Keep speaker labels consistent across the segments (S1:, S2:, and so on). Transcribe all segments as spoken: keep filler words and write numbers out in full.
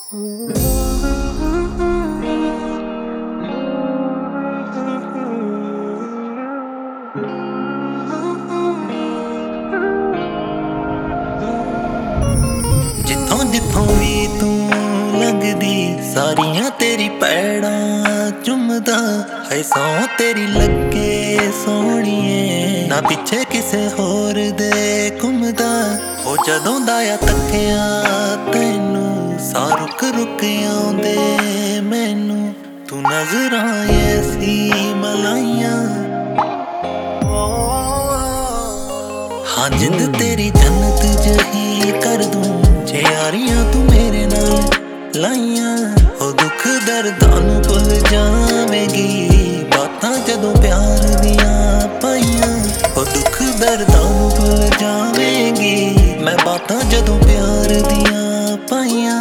S1: ਜਿੱਥੋਂ ਜਿੱਥੋਂ ਵੀ ਤੂੰ ਲੰਘਦੀ ਸਾਰੀਆਂ ਤੇਰੀ ਪੈੜਾਂ ਚੁੰਮਦਾ ਹੈ। ਸੌਂ ਤੇਰੀ ਲੱਗੇ ਸੋਹਣੀਏ, ਨਾ ਪਿੱਛੇ ਕਿਸੇ ਹੋਰ ਦੇ ਘੁੰਮਦਾ। ਉਹ ਜਦੋਂ ਦਾ ਆ ਤੱਕਿਆ ਤੈਨੂੰ ਸਾਹ ਰੁਕ ਰੁਕ ਆਉਂਦੇ ਮੈਨੂੰ। ਤੂੰ ਨਜ਼ਰਾਂ ਐਸੀ ਮਲਾਈਆਂ, ਹਾਂ ਜਿੰਦ ਤੇਰੀ ਜੰਨਤ ਜਹੀ ਕਰ ਦੂੰ ਜੇ ਯਾਰੀਆਂ ਤੂੰ ਮੇਰੇ ਨਾਲ ਲਾਈਆਂ। ਉਹ ਦੁੱਖ ਦਰਦਾਂ ਨੂੰ ਭੁੱਲ ਜਾਵੇਂਗੀ ਬਾਤਾਂ ਜਦੋਂ ਪਿਆਰ ਦੀਆਂ ਪਾਈਆਂ। ਉਹ ਦੁੱਖ ਦਰਦਾਂ ਨੂੰ ਭੁੱਲ ਜਾਵੇਂਗੀ ਮੈਂ ਬਾਤਾਂ ਜਦੋਂ ਪਿਆਰ ਦੀਆਂ ਪਾਈਆਂ।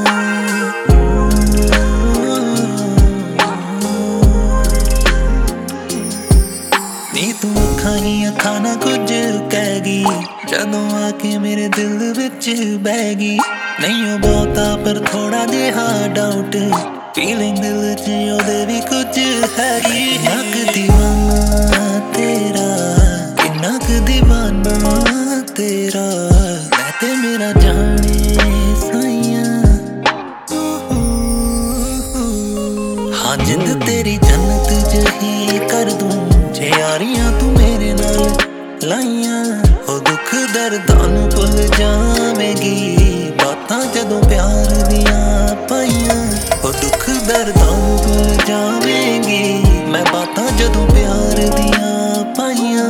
S1: ਨੀ ਤੂੰ ਅੱਖਾਂ ਹੀ ਅੱਖਾਂ ਨਾ ਕੁਝ ਕਹਿ ਗਈ ਜਦੋਂ ਆ ਕੇ ਮੇਰੇ ਦਿਲ ਵਿੱਚ ਬਹਿ ਗਈ। ਨਹੀਂ ਉਹ ਬਹੁਤਾ ਪਰ ਥੋੜਾ ਜਿਹਾ ਡਾਊਟ, ਫੀਲਿੰਗ ਦਿਲ 'ਚ ਉਹਦੇ ਵੀ ਕੁਝ ਹੈਗੀ। ਕਿੰਨਾ ਕੁ ਦੀਵਾਨਾ ਤੇਰਾ, ਕਿੰਨਾ ਕੁ ਦੀਵਾਨਾ ਤੇਰਾ, ਮੈਂ ਤੇ ਮੇਰਾ ਜਾਣੇ ਸਾਈਆਂ। ਹਾਂ ਜਿੰਦ ਤੇਰੀ ਜੰਨਤ ਜਹੀ ਕਰ ਦੂੰ ਜੇ ਯਾਰੀਆਂ ਤੂੰ ਮੇਰੇ ਨਾਲ ਲਾਈਆਂ। ਉਹ ਦੁੱਖ ਦਰਦਾਂ ਨੂੰ ਭੁੱਲ ਜਾਵੇਂਗੀ ਬਾਤਾਂ ਜਦੋਂ ਪਿਆਰ ਦੀਆਂ ਪਾਈਆਂ। ਉਹ ਦੁੱਖ ਦਰਦਾਂ ਨੂੰ ਭੁੱਲ ਜਾਵੇਂਗੀ ਮੈਂ ਬਾਤਾਂ ਜਦੋਂ ਪਿਆਰ ਦੀਆਂ ਪਾਈਆਂ।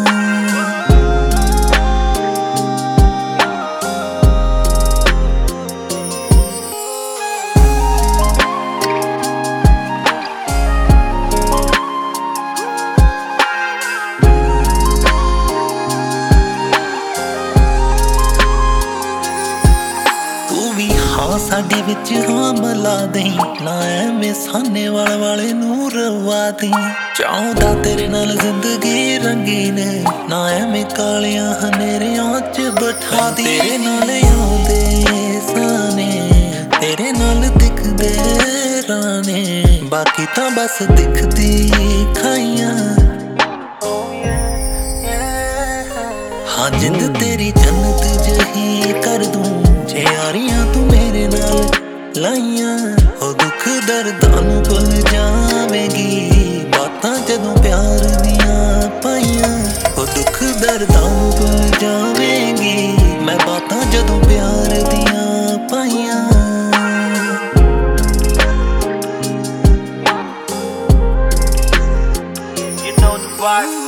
S1: ਹਾਂ ਸਾਡੇ ਵਿੱਚ ਹਾਂ ਮਿਲਾ ਦਈ, ਨਾ ਐਵੇਂ ਸਾਨੇ ਵਾਲ ਵਾਲੇ ਨੂੰ ਰਵਾ ਦਈ। ਚਾਹੁੰਦਾ ਤੇਰੇ ਨਾਲ ਜ਼ਿੰਦਗੀ ਰੰਗੀਨ, ਨਾ ਐਵੇਂ ਕਾਲਿਆਂ ਹਨੇਰਿਆਂ 'ਚ ਬਿਠਾ ਦੀ। ਤੇਰੇ ਨਾਲ ਆਉਂਦੇ ਸਾਨੇ, ਤੇਰੇ ਨਾਲ ਦਿਖਦੇ ਰਾਣੇ, ਬਾਕੀ ਤਾਂ ਬਸ ਦਿਖਦੀ ਖਾਈਆਂ। ਹਾਂ ਜਿੰਦ ਤੇਰੀ ਜੰਨਤ ਜਹੀ ਕਰ ਦੂੰ ਜੇ ਯਾਰੀਆਂ ਤੂੰ ਮੇਰੇ ਨਾਲ ਲਾਈਆਂ। ਉਹ ਦੁੱਖ ਦਰਦਾਂ ਨੂੰ ਭੁੱਲ ਜਾਵੇਂਗੀ ਬਾਤਾਂ ਜਦੋਂ ਪਿਆਰ ਦੀਆਂ ਪਾਈਆਂ। ਉਹ ਦੁੱਖ ਦਰਦਾਂ ਨੂੰ ਭੁੱਲ ਜਾਵੇਂਗੀ ਮੈਂ ਬਾਤਾਂ ਜਦੋਂ ਪਿਆਰ ਦੀਆਂ ਪਾਈਆਂ।
S2: You know the vibe.